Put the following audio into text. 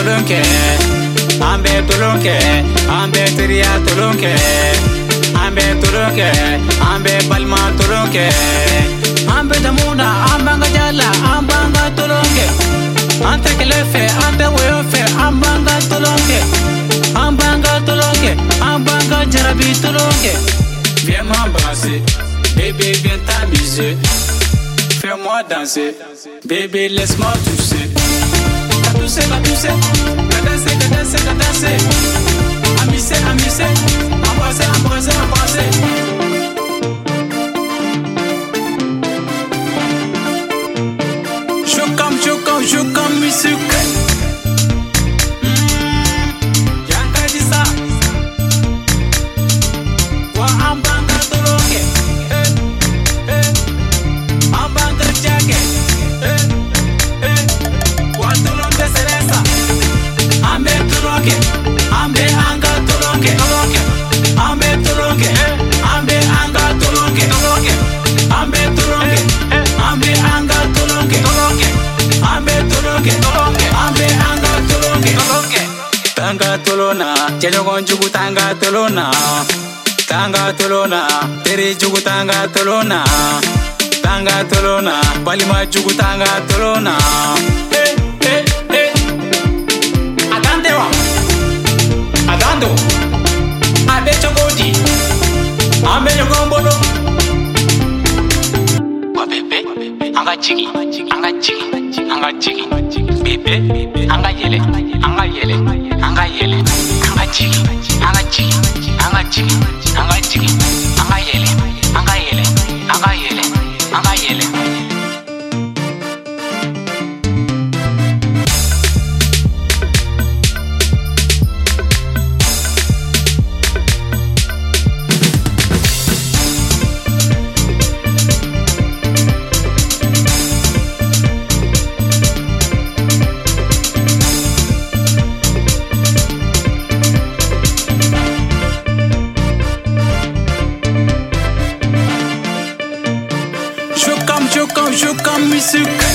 tolonke ambe tolonke ambe teriya tolonke ambe tolonke ambe balma tolonke ambe damuna ambanga jala ambanga tolonke ante kelefe ante weofe ambanga tolonke ambanga jarabi tolonke. Viens m'embrasser bébé viens t'amuser, fais-moi danser bébé laisse-moi tousser. Va tousser, va danser, amuser, embrasser. Joue comme musique. Yanka disa, wa ambanga tolonke, ambanga jage, wa tolonke seresa, ambe tolonke, ambe anga tolonke, ambe tolonke, ambe anga tolonke, ambe tolonke, ambe anga tolonke. Ambe anga tolonke. Tanga tolona, jeno konjugu tanga tolona, tere jugu tanga tolona, balima jugu tanga tolona. Adando, abe chogodi, ambe chogombolo. Wa bebe, anga chigi, bebe, anga yele, anga chigi, anga yele. Joue comme musique.